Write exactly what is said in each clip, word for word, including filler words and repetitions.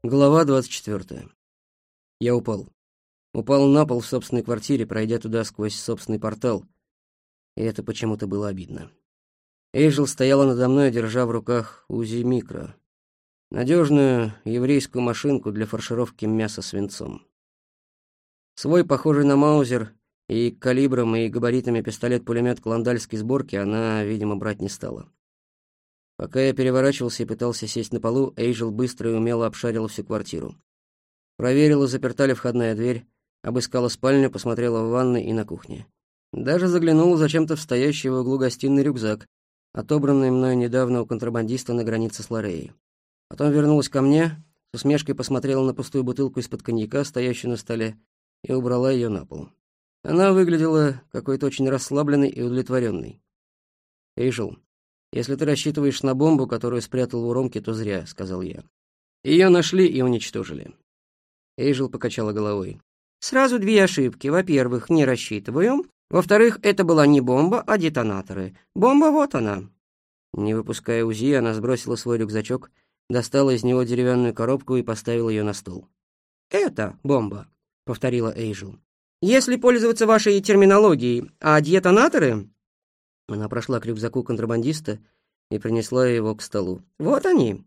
Глава двадцать четвёртая. Я упал. Упал на пол в собственной квартире, пройдя туда сквозь собственный портал. И это почему-то было обидно. Эйджел стояла надо мной, держа в руках УЗИ Микро. Надежную еврейскую машинку для фаршировки мяса свинцом. Свой, похожий на маузер, и калибром, и габаритами пистолет-пулемет клондальской сборки она, видимо, брать не стала. Пока я переворачивался и пытался сесть на полу, Эйджел быстро и умело обшарила всю квартиру. Проверила, заперта ли входная дверь, обыскала спальню, посмотрела в ванной и на кухне. Даже заглянула зачем-то в стоящий в углу гостиной рюкзак, отобранный мной недавно у контрабандиста на границе с Лореей. Потом вернулась ко мне, с усмешкой посмотрела на пустую бутылку из-под коньяка, стоящую на столе, и убрала ее на пол. Она выглядела какой-то очень расслабленной и удовлетворенной. «Эйджел, если ты рассчитываешь на бомбу, которую спрятал у Ромки, то зря», — сказал я. «Ее нашли и уничтожили». Эйджел покачала головой. «Сразу две ошибки. Во-первых, не рассчитываю. Во-вторых, это была не бомба, а детонаторы. Бомба вот она». Не выпуская УЗИ, она сбросила свой рюкзачок, достала из него деревянную коробку и поставила ее на стол. «Это бомба», — повторила Эйджел. «Если пользоваться вашей терминологией, а детонаторы...» Она прошла к рюкзаку контрабандиста и принесла его к столу. «Вот они».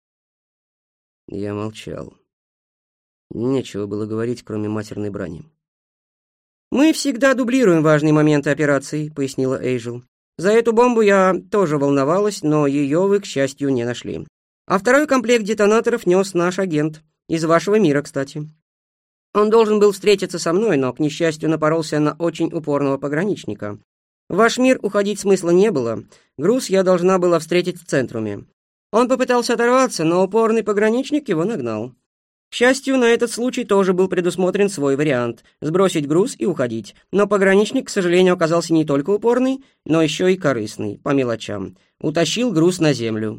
Я молчал. Нечего было говорить, кроме матерной брани. «Мы всегда дублируем важные моменты операции», — пояснила Эйджел. «За эту бомбу я тоже волновалась, но ее вы, к счастью, не нашли. А второй комплект детонаторов нес наш агент. Из вашего мира, кстати. Он должен был встретиться со мной, но, к несчастью, напоролся на очень упорного пограничника. В ваш мир уходить смысла не было. Груз я должна была встретить в центруме. Он попытался оторваться, но упорный пограничник его нагнал. К счастью, на этот случай тоже был предусмотрен свой вариант — сбросить груз и уходить. Но пограничник, к сожалению, оказался не только упорный, но еще и корыстный, по мелочам. Утащил груз на землю.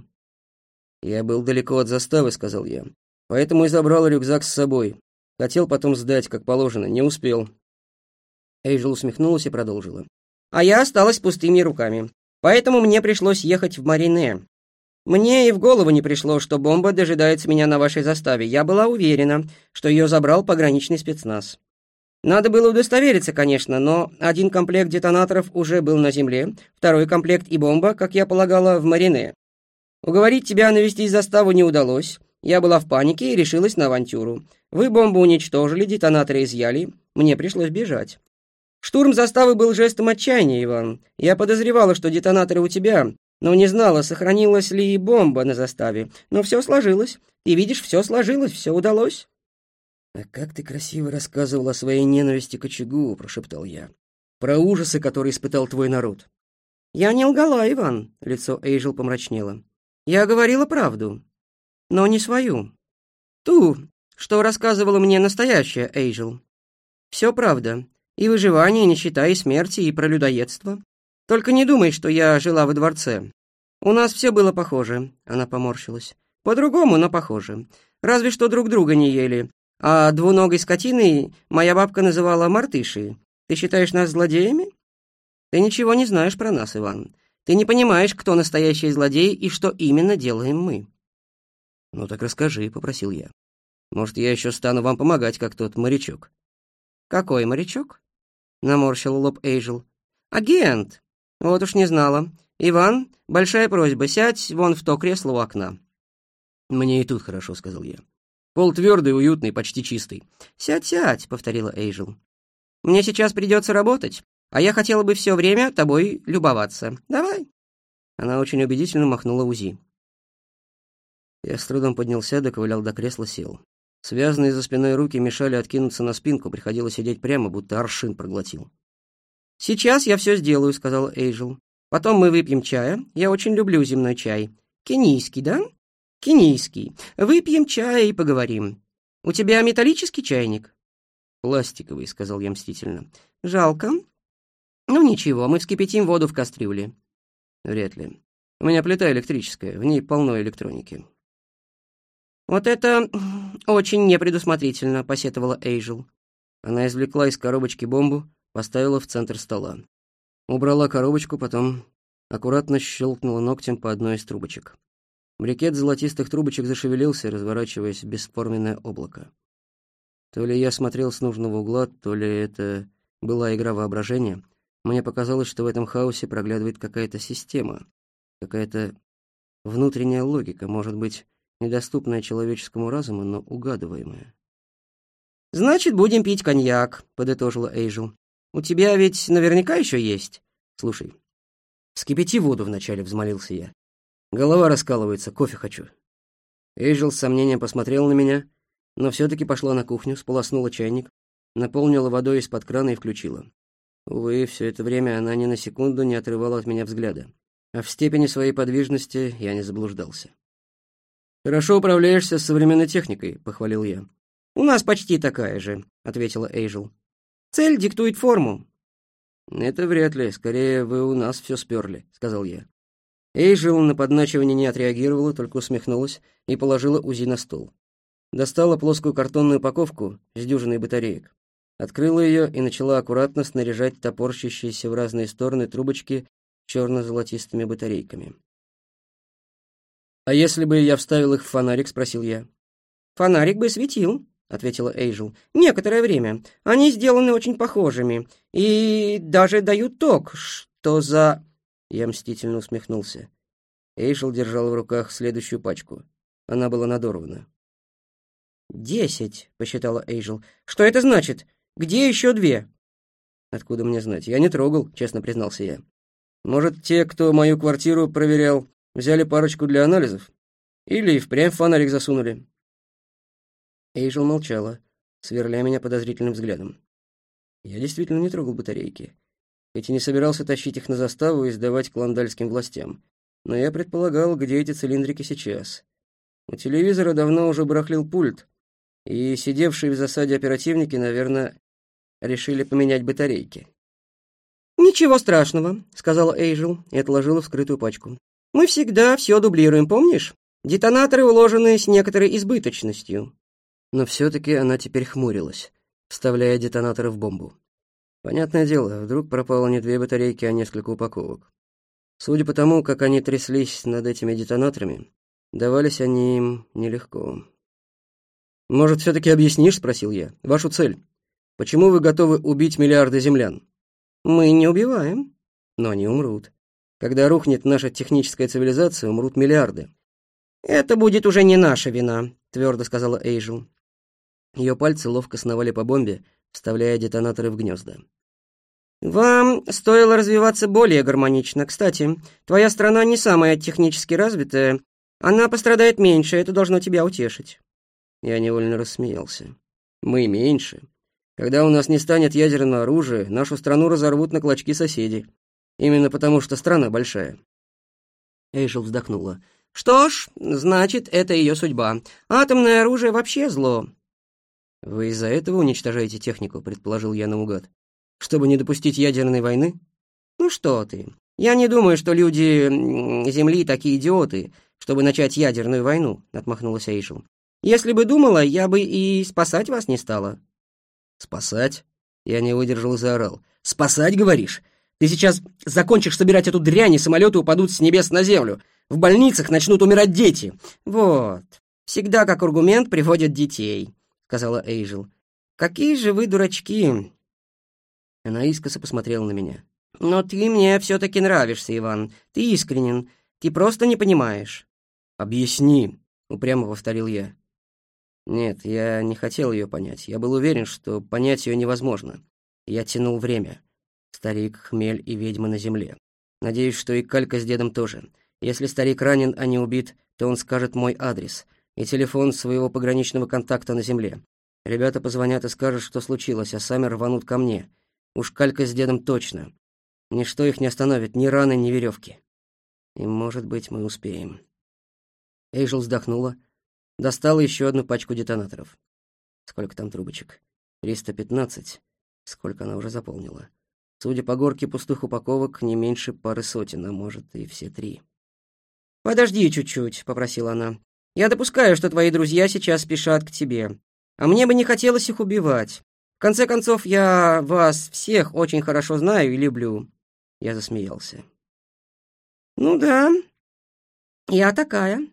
«Я был далеко от заставы», — сказал я. «Поэтому и забрал рюкзак с собой. Хотел потом сдать, как положено, не успел». Эйджел усмехнулась и продолжила. «А я осталась пустыми руками. Поэтому мне пришлось ехать в Марине. Мне и в голову не пришло, что бомба дожидается меня на вашей заставе. Я была уверена, что ее забрал пограничный спецназ. Надо было удостовериться, конечно, но один комплект детонаторов уже был на земле, второй комплект и бомба, как я полагала, в Марине. Уговорить тебя навестить заставу не удалось. Я была в панике и решилась на авантюру. Вы бомбу уничтожили, детонаторы изъяли. Мне пришлось бежать. Штурм заставы был жестом отчаяния, Иван. Я подозревала, что детонаторы у тебя, но не знала, сохранилась ли и бомба на заставе. Но все сложилось. Ты видишь, все сложилось, все удалось». «А как ты красиво рассказывал о своей ненависти к очагу», — прошептал я. «Про ужасы, которые испытал твой народ». «Я не лгала, Иван», — лицо Эйджел помрачнело. «Я говорила правду, но не свою. Ту, что рассказывала мне настоящая Эйджел. Все правда. И выживание, и нищета, и смерти, и про людоедство. Только не думай, что я жила во дворце. У нас все было похоже», — она поморщилась. «По-другому, но похоже. Разве что друг друга не ели. А двуногой скотиной моя бабка называла мартышей. Ты считаешь нас злодеями? Ты ничего не знаешь про нас, Иван. Ты не понимаешь, кто настоящие злодеи и что именно делаем мы». «Ну так расскажи», — попросил я. «Может, я еще стану вам помогать, как тот морячок». «Какой морячок?» — наморщил лоб Эйджел. «Агент! Вот уж не знала. Иван, большая просьба, сядь вон в то кресло у окна». «Мне и тут хорошо», — сказал я. «Пол твердый, уютный, почти чистый». «Сядь, сядь», — повторила Эйджел. «Мне сейчас придется работать, а я хотела бы все время тобой любоваться. Давай». Она очень убедительно махнула УЗИ. Я с трудом поднялся, доковылял до кресла, сел. Связанные за спиной руки мешали откинуться на спинку, приходилось сидеть прямо, будто аршин проглотил. «Сейчас я все сделаю», — сказала Эйджел. «Потом мы выпьем чая. Я очень люблю земной чай. Кенийский, да? Кенийский. Выпьем чая и поговорим. У тебя металлический чайник?» «Пластиковый», — сказал я мстительно. «Жалко. Ну ничего, мы вскипятим воду в кастрюле». «Вряд ли. У меня плита электрическая, в ней полно электроники». «Вот это очень непредусмотрительно», — посетовала Эйджел. Она извлекла из коробочки бомбу, поставила в центр стола. Убрала коробочку, потом аккуратно щелкнула ногтем по одной из трубочек. Брикет золотистых трубочек зашевелился, разворачиваясь в бесформенное облако. То ли я смотрел с нужного угла, то ли это была игра воображения. Мне показалось, что в этом хаосе проглядывает какая-то система, какая-то внутренняя логика, может быть, недоступная человеческому разуму, но угадываемая. «Значит, будем пить коньяк», — подытожила Эйджел. «У тебя ведь наверняка еще есть?» «Слушай, вскипяти воду вначале», — взмолился я. «Голова раскалывается, кофе хочу». Эйджел с сомнением посмотрела на меня, но все-таки пошла на кухню, сполоснула чайник, наполнила водой из-под крана и включила. Увы, все это время она ни на секунду не отрывала от меня взгляда, а в степени своей подвижности я не заблуждался. «Хорошо управляешься с современной техникой», — похвалил я. «У нас почти такая же», — ответила Эйджел. «Цель диктует форму». «Это вряд ли. Скорее, вы у нас все сперли», — сказал я. Эйджел на подначивание не отреагировала, только усмехнулась и положила УЗИ на стол. Достала плоскую картонную упаковку с дюжиной батареек. Открыла ее и начала аккуратно снаряжать топорщащиеся в разные стороны трубочки черно-золотистыми батарейками. «А если бы я вставил их в фонарик?» — спросил я. «Фонарик бы светил», — ответила Эйджел. «Некоторое время. Они сделаны очень похожими и даже дают ток. Что за...» Я мстительно усмехнулся. Эйджел держал в руках следующую пачку. Она была надорвана. «Десять», — посчитала Эйджел. «Что это значит? Где еще две?» «Откуда мне знать? Я не трогал», — честно признался я. «Может, те, кто мою квартиру проверял, взяли парочку для анализов? Или и впрямь в фонарик засунули?» Эйджел молчала, сверля меня подозрительным взглядом. Я действительно не трогал батарейки, хоть и не собирался тащить их на заставу и сдавать клондальским властям. Но я предполагал, где эти цилиндрики сейчас. У телевизора давно уже барахлил пульт, и сидевшие в засаде оперативники, наверное, решили поменять батарейки. «Ничего страшного», — сказала Эйджел и отложила вскрытую пачку. «Мы всегда все дублируем, помнишь? Детонаторы уложены с некоторой избыточностью». Но все-таки она теперь хмурилась, вставляя детонаторы в бомбу. Понятное дело, вдруг пропало не две батарейки, а несколько упаковок. Судя по тому, как они тряслись над этими детонаторами, давались они им нелегко. «Может, все-таки объяснишь?» — спросил я. «Вашу цель. Почему вы готовы убить миллиарды землян?» «Мы не убиваем». «Но они умрут. Когда рухнет наша техническая цивилизация, умрут миллиарды». «Это будет уже не наша вина», — твердо сказала Эйджел. Ее пальцы ловко сновали по бомбе, вставляя детонаторы в гнезда. «Вам стоило развиваться более гармонично. Кстати, твоя страна не самая технически развитая. Она пострадает меньше, это должно тебя утешить». Я невольно рассмеялся. «Мы меньше. Когда у нас не станет ядерного оружия, нашу страну разорвут на клочки соседи. Именно потому, что страна большая». Эйджел вздохнула. «Что ж, значит, это ее судьба. Атомное оружие вообще зло». «Вы из-за этого уничтожаете технику», — предположил я наугад. «Чтобы не допустить ядерной войны?» «Ну что ты. Я не думаю, что люди Земли такие идиоты, чтобы начать ядерную войну», — отмахнулась Эйджел. «Если бы думала, я бы и спасать вас не стала». «Спасать?» — я не выдержал и заорал. «Спасать, говоришь? Ты сейчас закончишь собирать эту дрянь, и самолеты упадут с небес на землю. В больницах начнут умирать дети». «Вот. Всегда как аргумент приводят детей», — сказала Эйджел. «Какие же вы дурачки!» Она искоса посмотрела на меня. «Но ты мне все-таки нравишься, Иван. Ты искренен. Ты просто не понимаешь». «Объясни», — упрямо повторил я. Нет, я не хотел ее понять. Я был уверен, что понять ее невозможно. Я тянул время. Старик, хмель и ведьма на земле. Надеюсь, что и Калька с дедом тоже. Если старик ранен, а не убит, то он скажет мой адрес и телефон своего пограничного контакта на земле. Ребята позвонят и скажут, что случилось, а сами рванут ко мне. Уж Калька с дедом точно. Ничто их не остановит, ни раны, ни веревки. И, может быть, мы успеем. Эйджел вздохнула, достала еще одну пачку детонаторов. Сколько там трубочек? триста пятнадцать. Сколько она уже заполнила? Судя по горке пустых упаковок, не меньше пары сотен, а может и все три. «Подожди чуть-чуть», — попросила она. «Я допускаю, что твои друзья сейчас спешат к тебе. А мне бы не хотелось их убивать. В конце концов, я вас всех очень хорошо знаю и люблю». Я засмеялся. «Ну да, я такая»,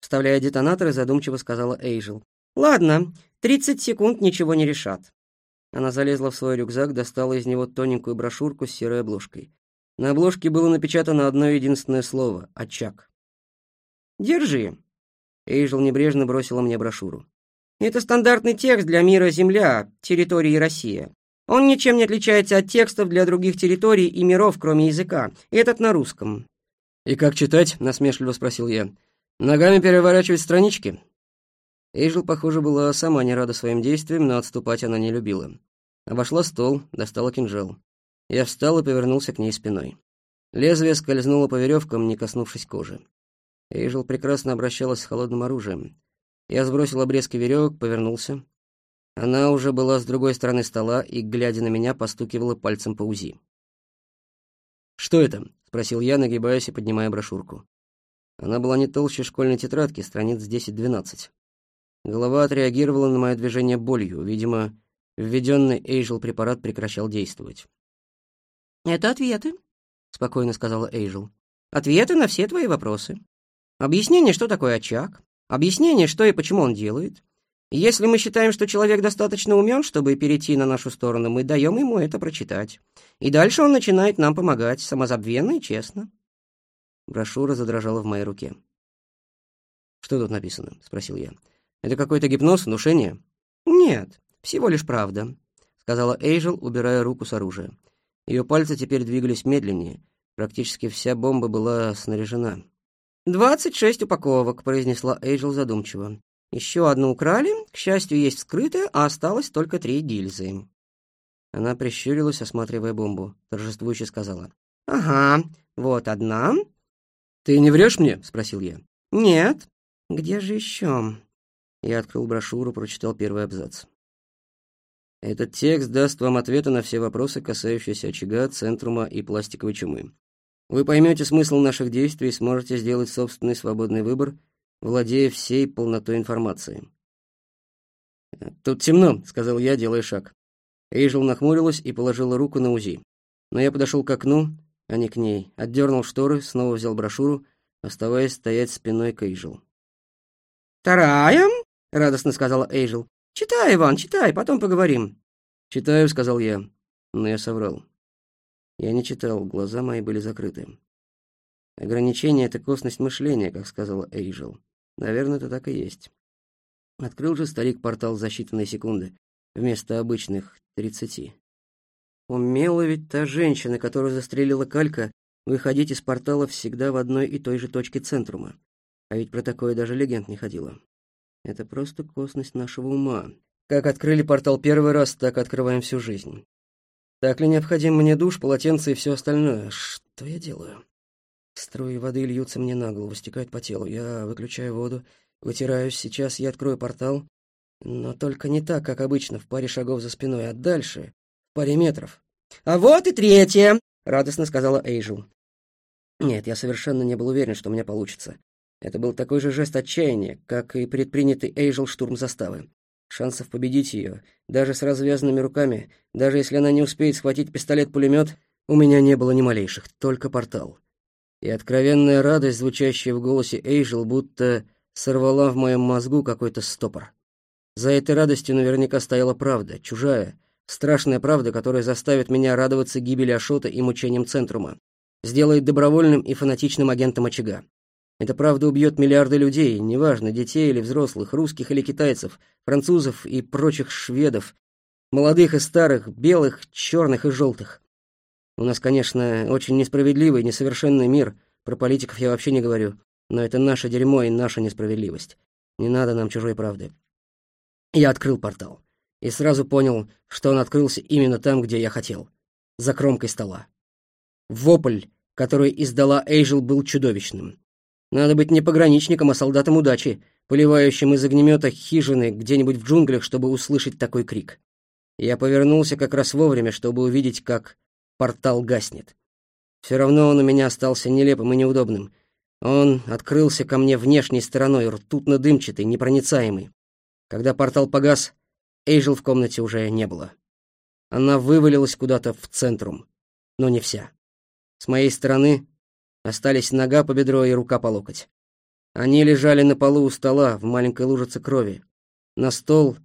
Вставляя детонаторы, задумчиво сказала Эйжел. «Ладно, тридцать секунд ничего не решат». Она залезла в свой рюкзак, достала из него тоненькую брошюрку с серой обложкой. На обложке было напечатано одно единственное слово — «Очаг». «Держи». Эйжел небрежно бросила мне брошюру. «Это стандартный текст для мира Земля, территории Россия. Он ничем не отличается от текстов для других территорий и миров, кроме языка. Этот на русском». «И как читать?» — насмешливо спросил я. «Ногами переворачивать странички?» Эйжел, похоже, была сама не рада своим действиям, но отступать она не любила. Обошла стол, достала кинжал. Я встал и повернулся к ней спиной. Лезвие скользнуло по веревкам, не коснувшись кожи. Эйжел прекрасно обращалась с холодным оружием. Я сбросил обрезки веревок, повернулся. Она уже была с другой стороны стола и, глядя на меня, постукивала пальцем по УЗИ. «Что это?» — спросил я, нагибаясь и поднимая брошюрку. Она была не толще школьной тетрадки, страниц десять-двенадцать. Голова отреагировала на мое движение болью. Видимо, введенный Эйжел препарат прекращал действовать. «Это ответы», — спокойно сказала Эйжел. «Ответы на все твои вопросы. Объяснение, что такое очаг. Объяснение, что и почему он делает. Если мы считаем, что человек достаточно умен, чтобы перейти на нашу сторону, мы даем ему это прочитать. И дальше он начинает нам помогать, самозабвенно и честно». Брошюра задрожала в моей руке. «Что тут написано?» — спросил я. «Это какой-то гипноз, внушение?» «Нет, всего лишь правда», — сказала Эйжел, убирая руку с оружия. Ее пальцы теперь двигались медленнее. Практически вся бомба была снаряжена. «Двадцать шесть упаковок», — произнесла Эйжел задумчиво. «Еще одну украли, к счастью, есть вскрытая, а осталось только три гильзы». Она прищурилась, осматривая бомбу. Торжествующе сказала. «Ага, вот одна». «Ты не врешь мне?» — спросил я. «Нет. Где же еще?» Я открыл брошюру, прочитал первый абзац. «Этот текст даст вам ответы на все вопросы, касающиеся очага, центрума и пластиковой чумы. Вы поймете смысл наших действий и сможете сделать собственный свободный выбор, владея всей полнотой информации». «Тут темно», — сказал я, делая шаг. Эйжел нахмурилась и положила руку на УЗИ. Но я подошел к окну, а не к ней, отдернул шторы, снова взял брошюру, оставаясь стоять спиной к Эйжел. «Вторая?» — радостно сказала Эйжел. «Читай, Иван, читай, потом поговорим». «Читаю», — сказал я, но я соврал. Я не читал, глаза мои были закрыты. «Ограничение — это косность мышления», как сказала Эйжел. Наверное, это так и есть. Открыл же старик портал за считанные секунды, вместо обычных тридцати. Умела ведь та женщина, которую застрелила Калька, выходить из портала всегда в одной и той же точке центрума. А ведь про такое даже легенд не ходило. Это просто косность нашего ума. Как открыли портал первый раз, так открываем всю жизнь. Так ли необходим мне душ, полотенце и все остальное? Что я делаю? Струи воды льются мне на голову, стекают по телу. Я выключаю воду, вытираюсь. Сейчас я открою портал. Но только не так, как обычно, в паре шагов за спиной, а дальше, в паре метров. «А вот и третья!» — радостно сказала Эйжел. Нет, я совершенно не был уверен, что у меня получится. Это был такой же жест отчаяния, как и предпринятый Эйжел штурм заставы. Шансов победить ее, даже с развязанными руками, даже если она не успеет схватить пистолет-пулемет, у меня не было ни малейших, только портал. И откровенная радость, звучащая в голосе Эйжел, будто сорвала в моем мозгу какой-то стопор. За этой радостью наверняка стояла правда, чужая, страшная правда, которая заставит меня радоваться гибели Ашота и мучениям Центрума, сделает добровольным и фанатичным агентом очага. Эта правда убьет миллиарды людей, неважно, детей или взрослых, русских или китайцев, французов и прочих шведов, молодых и старых, белых, черных и желтых. У нас, конечно, очень несправедливый, несовершенный мир, про политиков я вообще не говорю, но это наше дерьмо и наша несправедливость. Не надо нам чужой правды. Я открыл портал и сразу понял, что он открылся именно там, где я хотел, за кромкой стола. Вопль, который издала Эйжел, был чудовищным. Надо быть не пограничником, а солдатом удачи, поливающим из огнемета хижины где-нибудь в джунглях, чтобы услышать такой крик. Я повернулся как раз вовремя, чтобы увидеть, как портал гаснет. Все равно он у меня остался нелепым и неудобным. Он открылся ко мне внешней стороной, ртутно-дымчатый, непроницаемый. Когда портал погас, Эйжел в комнате уже не было. Она вывалилась куда-то в центрум, но не вся. С моей стороны остались нога по бедро и рука по локоть. Они лежали на полу у стола в маленькой лужице крови. На стол,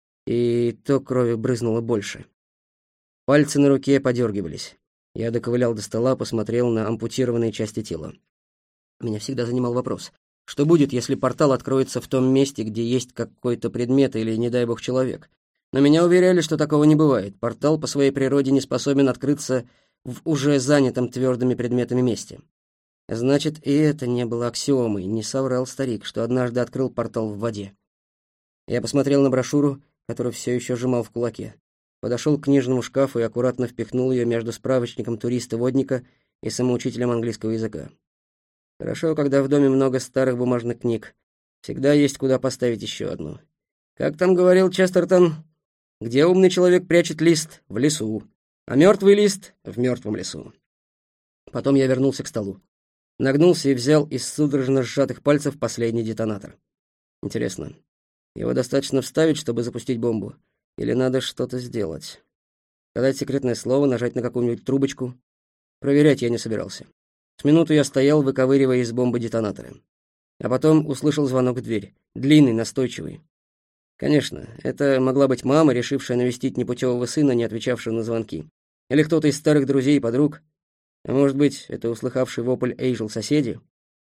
и то крови брызнуло больше. Пальцы на руке подергивались. Я доковылял до стола, посмотрел на ампутированные части тела. Меня всегда занимал вопрос, что будет, если портал откроется в том месте, где есть какой-то предмет или, не дай бог, человек. Но меня уверяли, что такого не бывает. Портал по своей природе не способен открыться в уже занятом твердыми предметами месте. Значит, и это не было аксиомой, не соврал старик, что однажды открыл портал в воде. Я посмотрел на брошюру, которую все еще сжимал в кулаке. Подошел к книжному шкафу и аккуратно впихнул ее между справочником туриста-водника и самоучителем английского языка. Хорошо, когда в доме много старых бумажных книг. Всегда есть куда поставить еще одну. Как там говорил Честертон, где умный человек прячет лист? В лесу. А мертвый лист — в мертвом лесу. Потом я вернулся к столу. Нагнулся и взял из судорожно сжатых пальцев последний детонатор. Интересно, его достаточно вставить, чтобы запустить бомбу? Или надо что-то сделать? Сказать секретное слово, нажать на какую-нибудь трубочку? Проверять я не собирался. С минуту я стоял, выковыривая из бомбы детонаторы. А потом услышал звонок в дверь. Длинный, настойчивый. Конечно, это могла быть мама, решившая навестить непутевого сына, не отвечавшего на звонки. Или кто-то из старых друзей и подруг. А может быть, это услыхавший вопль Эйжел соседи?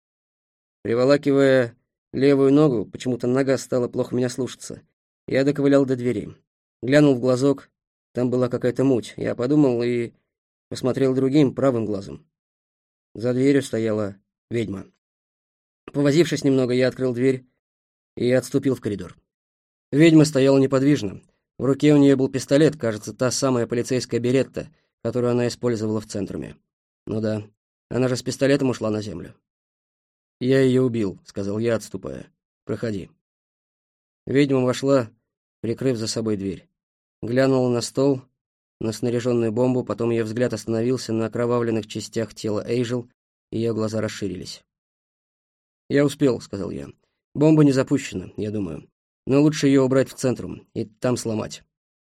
Приволакивая левую ногу, почему-то нога стала плохо меня слушаться. Я доковылял до двери. Глянул в глазок, там была какая-то муть. Я подумал и посмотрел другим, правым глазом. За дверью стояла ведьма. Повозившись немного, я открыл дверь и отступил в коридор. Ведьма стояла неподвижно. В руке у нее был пистолет, кажется, та самая полицейская беретта, которую она использовала в центруме. Ну да, она же с пистолетом ушла на землю. «Я ее убил», — сказал я, отступая. «Проходи». Ведьма вошла, прикрыв за собой дверь. Глянула на стол, на снаряженную бомбу, потом ее взгляд остановился на окровавленных частях тела Эйжел, и ее глаза расширились. «Я успел», — сказал я. «Бомба не запущена, я думаю. Но лучше ее убрать в центрум и там сломать».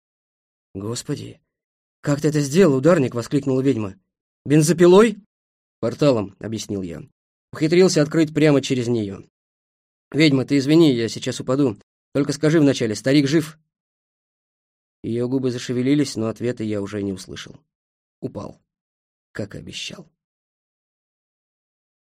«Господи, как ты это сделал, ударник?» — воскликнула ведьма. «Бензопилой?» «Порталом», — объяснил я. Ухитрился открыть прямо через нее. «Ведьма, ты извини, я сейчас упаду. Только скажи вначале, старик жив?» Ее губы зашевелились, но ответа я уже не услышал. Упал, как и обещал.